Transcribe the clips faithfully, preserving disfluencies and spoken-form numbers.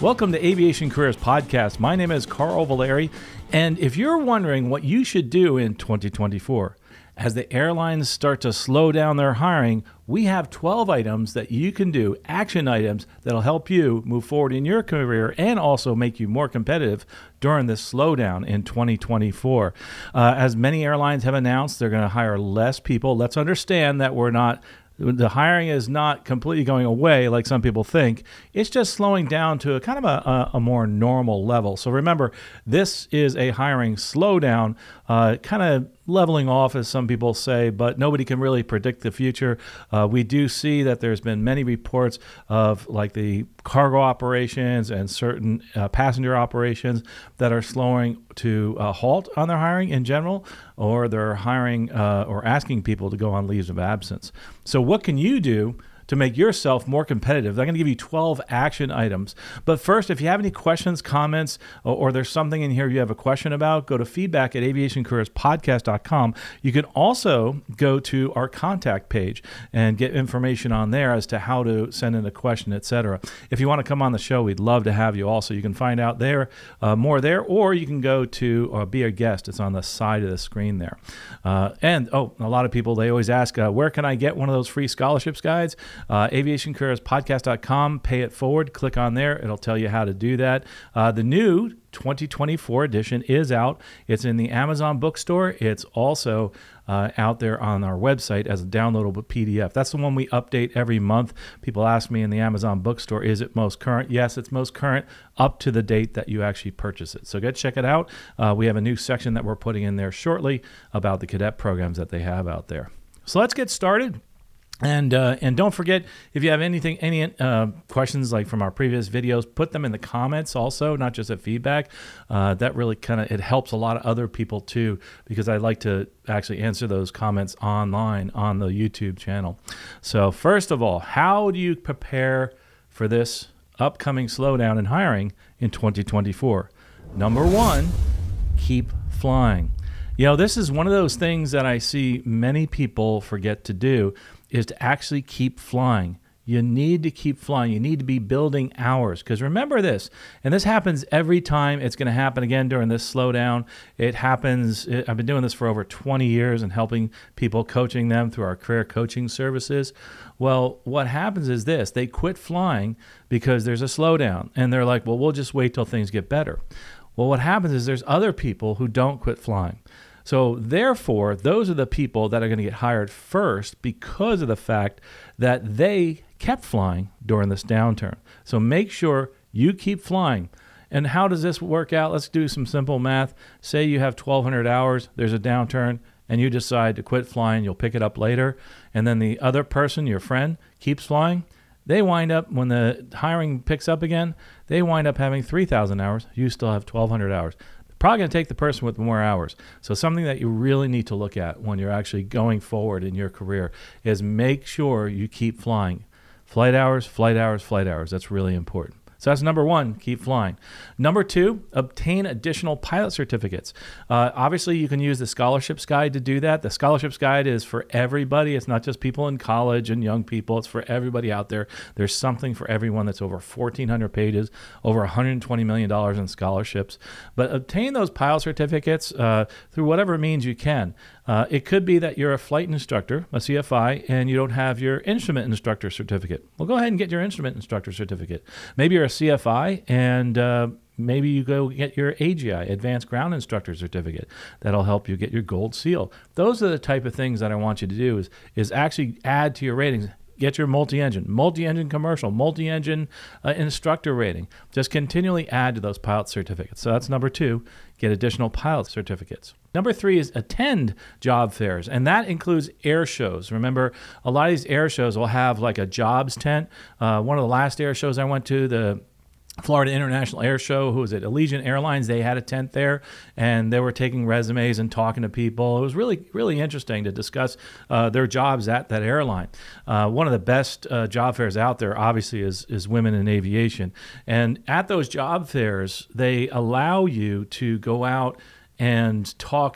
Welcome to Aviation Careers Podcast. My name is Carl Valeri, and if you're wondering what you should do in twenty twenty-four, as the airlines start to slow down their hiring, we have twelve items that you can do, action items that'll help you move forward in your career and also make you more competitive during this slowdown in twenty twenty-four. Uh, as many airlines have announced, they're going to hire less people. Let's understand that we're not The hiring is not completely going away like some people think. It's just slowing down to a kind of a, a more normal level. So remember, this is a hiring slowdown, uh, kind of leveling off, as some people say, but nobody can really predict the future. Uh, we do see that there's been many reports of like the cargo operations and certain uh, passenger operations that are slowing to a halt on their hiring in general, or they're hiring uh, or asking people to go on leaves of absence. So what can you do to make yourself more competitive? I'm going to give you twelve action items. But first, if you have any questions, comments, or, or there's something in here you have a question about, go to feedback at aviation careers podcast dot com. You can also go to our contact page and get information on there as to how to send in a question, et cetera. If you want to come on the show, we'd love to have you also. You can find out there uh, more there, or you can go to uh, Be a Guest. It's on the side of the screen there. Uh, and, oh, a lot of people, they always ask, uh, where can I get one of those free scholarships guides? Uh, aviation careers podcast dot com, pay it forward, click on there. It'll tell you how to do that. Uh, the new twenty twenty-four edition is out. It's in the Amazon bookstore. It's also uh, out there on our website as a downloadable P D F. That's the one we update every month. People ask me in the Amazon bookstore, is it most current? Yes, it's most current up to the date that you actually purchase it. So go check it out. Uh, we have a new section that we're putting in there shortly about the cadet programs that they have out there. So let's get started. And uh, and don't forget, if you have anything, any uh, questions like from our previous videos, put them in the comments also, not just at feedback. Uh, that really kind of, it helps a lot of other people too, because I like to actually answer those comments online on the YouTube channel. So first of all, how do you prepare for this upcoming slowdown in hiring in twenty twenty-four? Number one, keep flying. You know, this is one of those things that I see many people forget to do, is to actually keep flying. You need to keep flying. You need to be building hours. Because remember this, and this happens every time. It's going to happen again during this slowdown. It happens, it, I've been doing this for over twenty years and helping people, coaching them through our career coaching services. Well, what happens is this, they quit flying because there's a slowdown. And they're like, well, we'll just wait till things get better. Well, what happens is there's other people who don't quit flying. So therefore, those are the people that are going to get hired first because of the fact that they kept flying during this downturn. So make sure you keep flying. And how does this work out? Let's do some simple math. Say you have twelve hundred hours, there's a downturn, and you decide to quit flying. You'll pick it up later. And then the other person, your friend, keeps flying. They wind up, when the hiring picks up again, they wind up having three thousand hours. You still have twelve hundred hours. Probably going to take the person with more hours. So something that you really need to look at when you're actually going forward in your career is make sure you keep flying. Flight hours, flight hours, flight hours. That's really important. So that's number one, keep flying. Number two, obtain additional pilot certificates. Uh, obviously, you can use the scholarships guide to do that. The scholarships guide is for everybody. It's not just people in college and young people. It's for everybody out there. There's something for everyone. That's over fourteen hundred pages, over one hundred twenty million dollars in scholarships. But obtain those pilot certificates uh, through whatever means you can. Uh, it could be that you're a flight instructor, a C F I, and you don't have your instrument instructor certificate. Well, go ahead and get your instrument instructor certificate. Maybe you're a C F I, and uh, maybe you go get your A G I, Advanced Ground Instructor Certificate. That'll help you get your gold seal. Those are the type of things that I want you to do is, is actually add to your ratings. Get your multi-engine, multi-engine commercial, multi-engine uh, instructor rating. Just continually add to those pilot certificates. So that's number two, get additional pilot certificates. Number three is attend job fairs, and that includes air shows. Remember, a lot of these air shows will have like a jobs tent. Uh, one of the last air shows I went to, the Florida International Air Show, who was at Allegiant Airlines, they had a tent there, and they were taking resumes and talking to people. It was really, really interesting to discuss uh, their jobs at that airline. Uh, one of the best uh, job fairs out there, obviously, is, is Women in Aviation. And at those job fairs, they allow you to go out and talk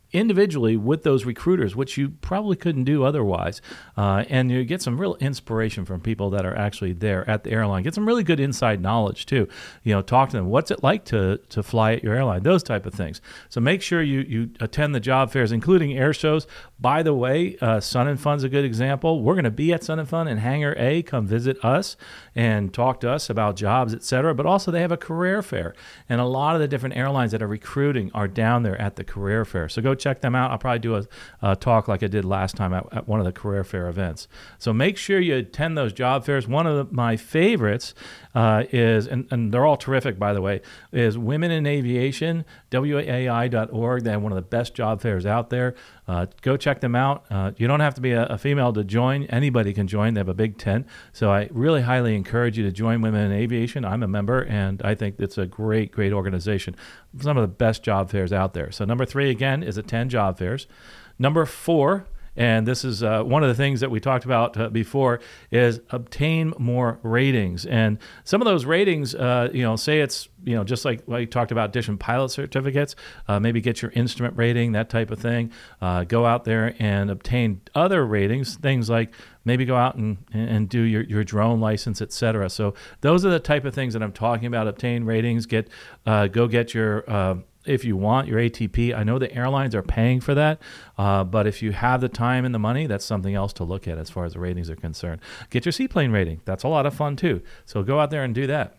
individually with those recruiters, which you probably couldn't do otherwise. Uh, and you get some real inspiration from people that are actually there at the airline. Get some really good inside knowledge too. You know, talk to them. What's it like to to fly at your airline? Those type of things. So make sure you you attend the job fairs, including air shows. By the way, uh, Sun and Fun's a good example. We're going to be at Sun and Fun in Hangar A. Come visit us and talk to us about jobs, et cetera. But also they have a career fair, and a lot of the different airlines that are recruiting are down there at the career fair. So go check them out. I'll probably do a, a talk like I did last time at, at one of the career fair events. So make sure you attend those job fairs. One of the, my favorites uh, is, and, and they're all terrific, by the way, is Women in Aviation, W A I dot org. They have one of the best job fairs out there. Uh, go check them out. Uh, you don't have to be a, a female to join. Anybody can join. They have a big tent. So I really highly encourage you to join Women in Aviation. I'm a member, and I think it's a great, great organization. Some of the best job fairs out there. So number three, again, is attend job fairs. Number four, and this is uh, one of the things that we talked about uh, before, is obtain more ratings. And some of those ratings, uh, you know, say it's, you know, just like we talked about dish and pilot certificates, uh, maybe get your instrument rating, that type of thing. Uh, go out there and obtain other ratings, things like maybe go out and, and do your, your drone license, et cetera. So those are the type of things that I'm talking about. Obtain ratings, get uh, go get your uh, if you want your A T P. I know the airlines are paying for that, uh, but if you have the time and the money, that's something else to look at as far as the ratings are concerned. Get your seaplane rating. That's a lot of fun too. So go out there and do that.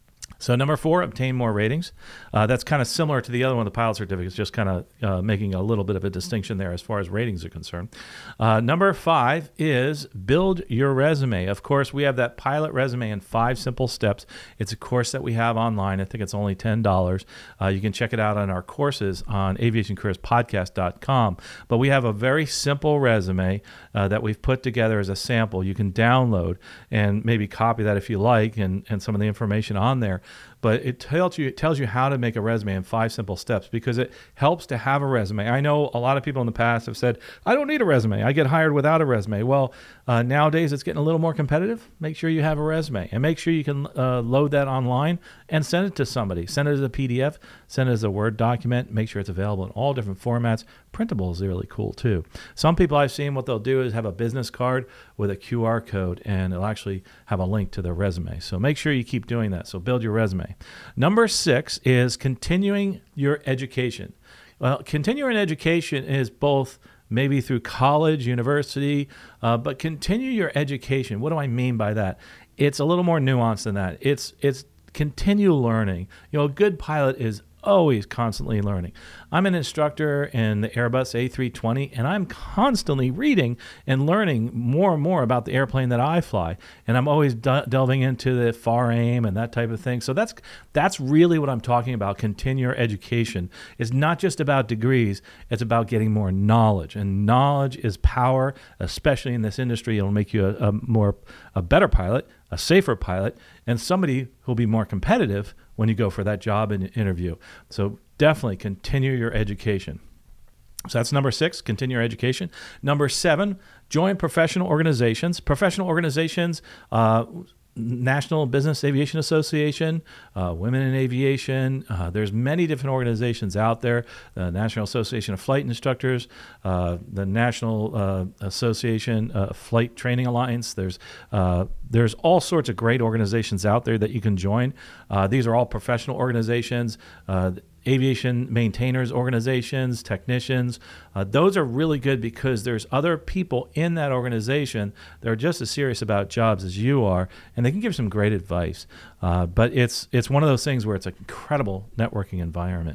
So number four, obtain more ratings. Uh, that's kind of similar to the other one, the pilot certificates, just kind of uh, making a little bit of a distinction there as far as ratings are concerned. Uh, number five is build your resume. Of course, we have that pilot resume in five simple steps. It's a course that we have online. I think it's only ten dollars. Uh, you can check it out on our courses on aviation careers podcast dot com. But we have a very simple resume uh, that we've put together as a sample. You can download and maybe copy that if you like, and, and some of the information on there. But it tells you it tells you how to make a resume in five simple steps, because it helps to have a resume. I know a lot of people in the past have said, I don't need a resume. I get hired without a resume. Well, uh, nowadays it's getting a little more competitive. Make sure you have a resume, and make sure you can uh, load that online and send it to somebody. Send it as a P D F, send it as a Word document. Make sure it's available in all different formats. Printable is really cool too. Some people I've seen, what they'll do is have a business card with a Q R code, and it'll actually have a link to their resume. So make sure you keep doing that. So build your resume. Number six is continuing your education. Well, continuing education is both maybe through college, university, uh, but continue your education. What do I mean by that? It's a little more nuanced than that. It's it's continue learning. You know, a good pilot is always constantly learning. I'm an instructor in the Airbus A three twenty, and I'm constantly reading and learning more and more about the airplane that I fly. And I'm always de- delving into the FAR aim and that type of thing. So that's that's really what I'm talking about. Continue your education. It's not just about degrees. It's about getting more knowledge. And knowledge is power, especially in this industry. It'll make you a, a more a better pilot, a safer pilot, and somebody who'll be more competitive when you go for that job and interview. So definitely continue your education. So that's number six, continue your education. Number seven, join professional organizations. Professional organizations, uh, National Business Aviation Association, uh, Women in Aviation. Uh, there's many different organizations out there. The National Association of Flight Instructors, uh, the National uh, Association uh, Flight Training Alliance. There's uh, there's all sorts of great organizations out there that you can join. Uh, these are all professional organizations. Uh, aviation maintainers organizations, technicians. Uh, those are really good because there's other people in that organization that are just as serious about jobs as you are, and they can give some great advice. Uh, but it's it's one of those things where it's an incredible networking environment.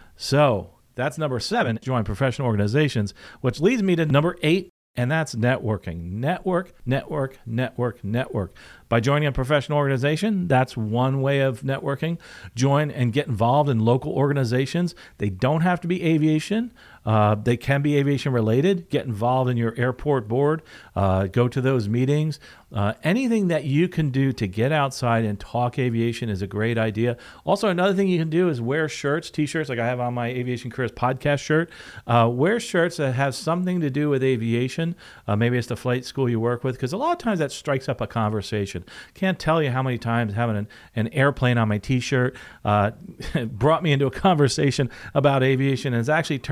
So that's number seven, join professional organizations, which leads me to number eight, and that's networking. Network, network, network, network. By joining a professional organization, that's one way of networking. Join and get involved in local organizations. They don't have to be aviation. Uh, they can be aviation related. Get involved in your airport board. Uh, go to those meetings. Uh, anything that you can do to get outside and talk aviation is a great idea. Also, another thing you can do is wear shirts, t-shirts, like I have on my Aviation Careers podcast shirt. Uh, wear shirts that have something to do with aviation. Uh, maybe it's the flight school you work with, because a lot of times that strikes up a conversation. Can't tell you how many times having an, an airplane on my t-shirt uh, brought me into a conversation about aviation, and it's actually turned into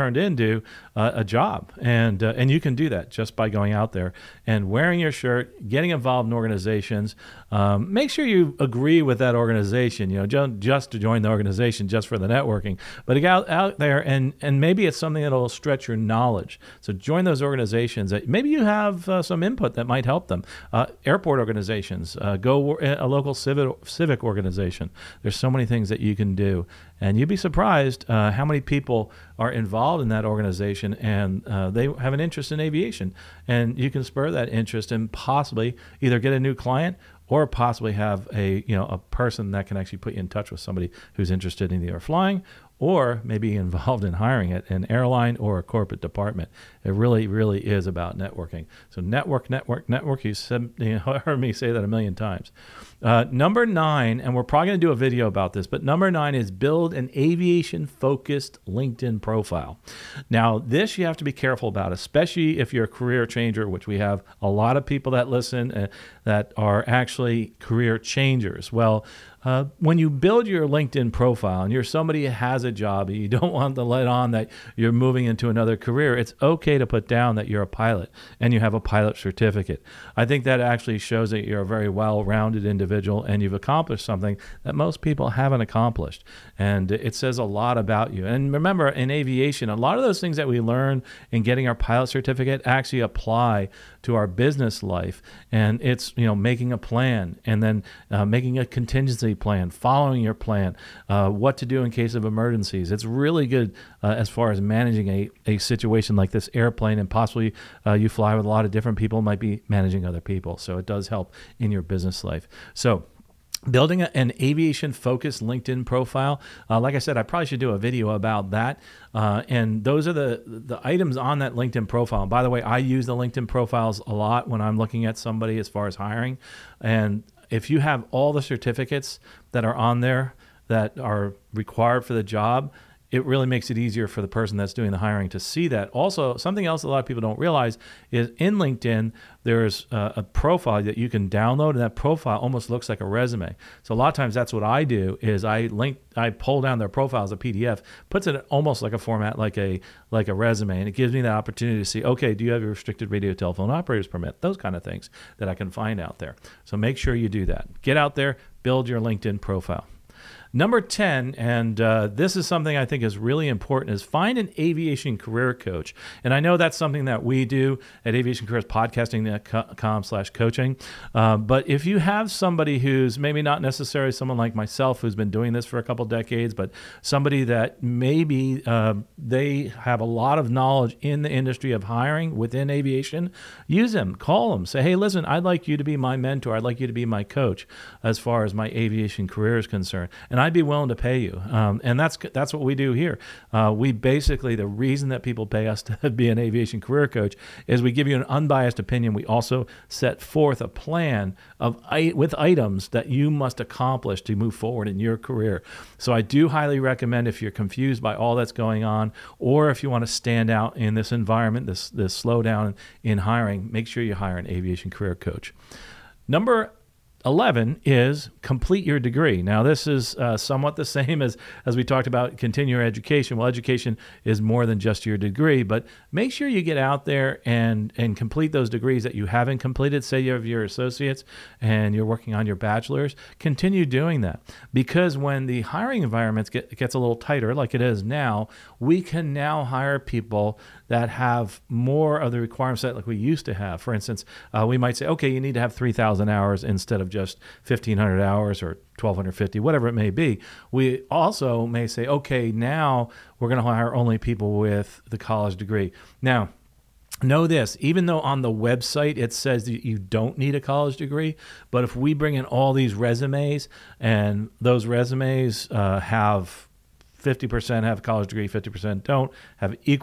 into uh, a job. And uh, and you can do that just by going out there and wearing your shirt, getting involved in organizations. Um, make sure you agree with that organization, you know, just, just to join the organization, just for the networking, but get out, out there and, and maybe it's something that will stretch your knowledge. So join those organizations that maybe you have uh, some input that might help them. Uh, airport organizations, uh, go a local civic, civic organization. There's so many things that you can do. And you'd be surprised uh, how many people are involved in that organization and uh, they have an interest in aviation. And you can spur that interest and possibly either get a new client or possibly have a you know a person that can actually put you in touch with somebody who's interested in either flying or maybe involved in hiring at an airline or a corporate department. It really, really is about networking. So network, network, network. You, said, you heard me say that a million times. Uh, number nine, and we're probably going to do a video about this, but number nine is build an aviation-focused LinkedIn profile. Now, this you have to be careful about, especially if you're a career changer, which we have a lot of people that listen uh, that are actually career changers. Well, Uh, when you build your LinkedIn profile and you're somebody who has a job and you don't want to let on that you're moving into another career, it's okay to put down that you're a pilot and you have a pilot certificate. I think that actually shows that you're a very well-rounded individual and you've accomplished something that most people haven't accomplished. And it says a lot about you. And remember, in aviation, a lot of those things that we learn in getting our pilot certificate actually apply to our business life. And it's, you know, making a plan and then uh, making a contingency plan, following your plan, uh, what to do in case of emergencies. It's really good uh, as far as managing a, a situation like this airplane, and possibly uh, you fly with a lot of different people, might be managing other people. So it does help in your business life. So building a, an aviation-focused LinkedIn profile, uh, like I said, I probably should do a video about that. Uh, and those are the the items on that LinkedIn profile. And by the way, I use the LinkedIn profiles a lot when I'm looking at somebody as far as hiring. And if you have all the certificates that are on there that are required for the job, it really makes it easier for the person that's doing the hiring to see that. Also, something else a lot of people don't realize is in LinkedIn, there's a, a profile that you can download, and that profile almost looks like a resume. So a lot of times that's what I do is I link, I pull down their profile as a P D F, puts it almost like a format, like a like a resume, and it gives me the opportunity to see, okay, do you have your restricted radio telephone operator's permit? Those kind of things that I can find out there. So make sure you do that. Get out there, build your LinkedIn profile. Number ten, and uh, this is something I think is really important, is find an aviation career coach. And I know that's something that we do at aviation careers podcasting dot com slash coaching. Uh, but if you have somebody who's maybe not necessarily someone like myself who's been doing this for a couple decades, but somebody that maybe uh, they have a lot of knowledge in the industry of hiring within aviation, use them, call them, say, hey, listen, I'd like you to be my mentor. I'd like you to be my coach as far as my aviation career is concerned. And I'd be willing to pay you. Um, and that's that's what we do here. Uh, we basically, the reason that people pay us to be an aviation career coach is we give you an unbiased opinion. We also set forth a plan of with items that you must accomplish to move forward in your career. So I do highly recommend, if you're confused by all that's going on, or if you want to stand out in this environment, this, this slowdown in hiring, make sure you hire an aviation career coach. Number eleven is complete your degree. Now, this is uh, somewhat the same as, as we talked about continue your education. Well, education is more than just your degree, but make sure you get out there and, and complete those degrees that you haven't completed. Say you have your associates and you're working on your bachelor's, continue doing that. Because when the hiring environment get, gets a little tighter, like it is now, we can now hire people that have more of the requirements that like we used to have. For instance, uh, we might say, okay, you need to have three thousand hours instead of just fifteen hundred hours or twelve fifty, whatever it may be. We also may say, okay, now we're going to hire only people with the college degree. Now, know this, even though on the website it says that you don't need a college degree, but if we bring in all these resumes and those resumes uh, have fifty percent have a college degree, fifty percent don't, have equal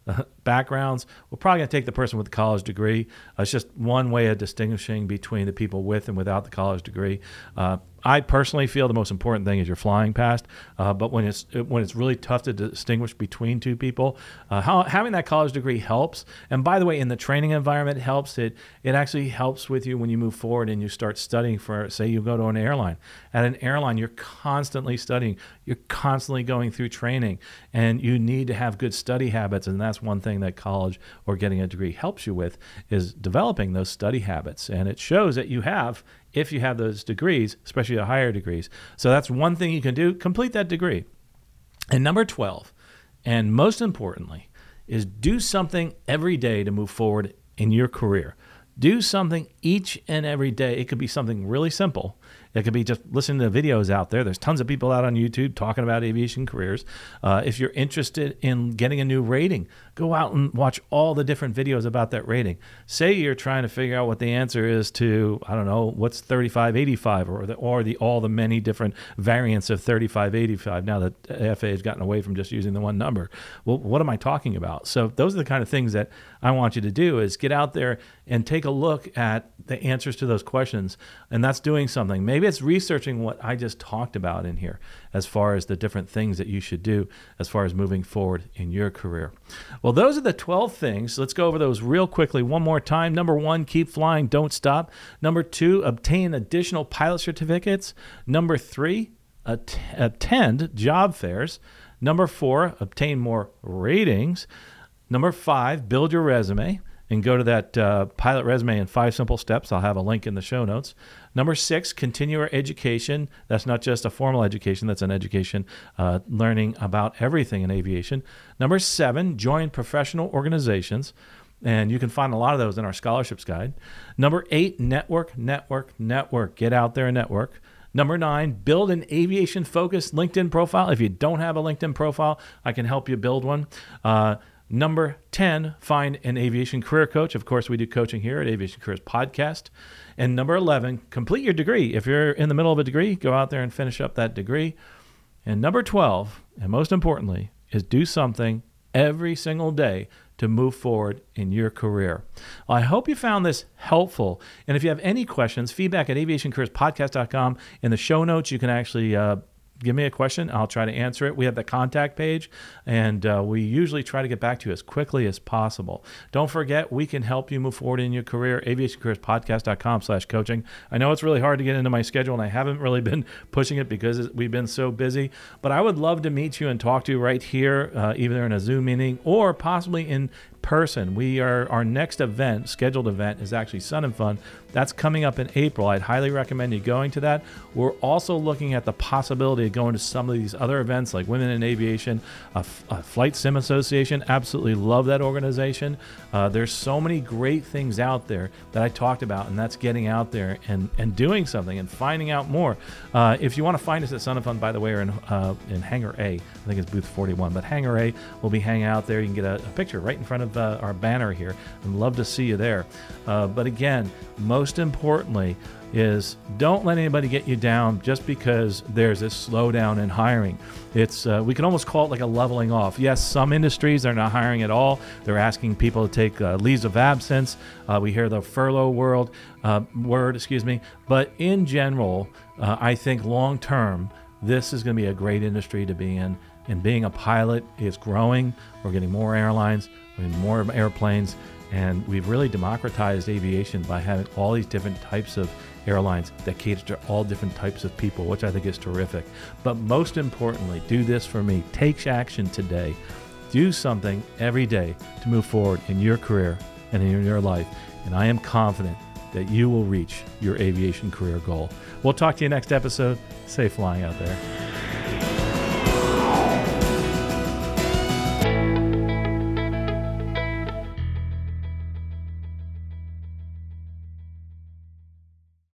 uh, backgrounds, we're probably going to take the person with the college degree. Uh, it's just one way of distinguishing between the people with and without the college degree. Uh, I personally feel the most important thing is you're flying past, uh, but when it's when it's really tough to distinguish between two people, uh, how, having that college degree helps. And by the way, in the training environment, it helps. It it actually helps with you when you move forward and you start studying for, say, you go to an airline. At an airline, you're constantly studying. You're constantly going through training, and you need to have good study habits. And that's one thing that college or getting a degree helps you with, is developing those study habits. And it shows that you have, if you have those degrees, especially the higher degrees. So that's one thing you can do, complete that degree. And number twelve, and most importantly, is do something every day to move forward in your career. Do something each and every day. It could be something really simple. It could be just listening to videos out there. There's tons of people out on YouTube talking about aviation careers. Uh, if you're interested in getting a new rating, go out and watch all the different videos about that rating. Say you're trying to figure out what the answer is to, I don't know, what's thirty-five eighty-five, or the, or the all the many different variants of thirty-five eighty-five. Now that F A A has gotten away from just using the one number. Well, what am I talking about? So those are the kind of things that I want you to do, is get out there and take a look at the answers to those questions. And that's doing something. Maybe it's researching what I just talked about in here as far as the different things that you should do as far as moving forward in your career. Well, those are the twelve things. Let's go over those real quickly one more time. Number one, keep flying, don't stop. Number two, obtain additional pilot certificates. Number three, at- attend job fairs. Number four, obtain more ratings. Number five, build your resume. And go to that uh, pilot resume in five simple steps. I'll have a link in the show notes. Number six, continue your education. That's not just a formal education. That's an education uh, learning about everything in aviation. Number seven, join professional organizations. And you can find a lot of those in our scholarships guide. Number eight, network, network, network. Get out there and network. Number nine, build an aviation-focused LinkedIn profile. If you don't have a LinkedIn profile, I can help you build one. Uh, Number ten, find an aviation career coach. Of course, we do coaching here at Aviation Careers Podcast. And number eleven, complete your degree. If you're in the middle of a degree, go out there and finish up that degree. And number twelve, and most importantly, is do something every single day to move forward in your career. Well, I hope you found this helpful. And if you have any questions, feedback at aviation careers podcast dot com. In the show notes, you can actually uh, give me a question. I'll try to answer it. We have the contact page, and uh, we usually try to get back to you as quickly as possible. Don't forget, we can help you move forward in your career. aviation careers podcast dot com slash coaching. I know it's really hard to get into my schedule, and I haven't really been pushing it because we've been so busy, but I would love to meet you and talk to you right here, uh, either in a Zoom meeting or possibly in person. We are our next event, scheduled event, is actually Sun and Fun. That's coming up in April. I'd highly recommend you going to that. We're also looking at the possibility of going to some of these other events like Women in Aviation, a, F- a Flight Sim Association. Absolutely love that organization. Uh, there's so many great things out there that I talked about, and that's getting out there and, and doing something and finding out more. Uh, if you want to find us at Sun and Fun, by the way, we're in, uh, in Hangar A. I think it's booth forty-one, but Hangar A, we'll be hanging out there. You can get a, a picture right in front of Uh, our banner here. I'd love to see you there. Uh, but again, most importantly is don't let anybody get you down just because there's this slowdown in hiring. It's uh, we can almost call it like a leveling off. Yes, some industries are not hiring at all. They're asking people to take uh, leaves of absence. Uh, we hear the furlough world uh, word, excuse me. But in general, uh, I think long term, this is going to be a great industry to be in. And being a pilot is growing. We're getting more airlines, we're getting more airplanes, and we've really democratized aviation by having all these different types of airlines that cater to all different types of people, which I think is terrific. But most importantly, do this for me. Take action today. Do something every day to move forward in your career and in your life. And I am confident that you will reach your aviation career goal. We'll talk to you next episode. Safe flying out there.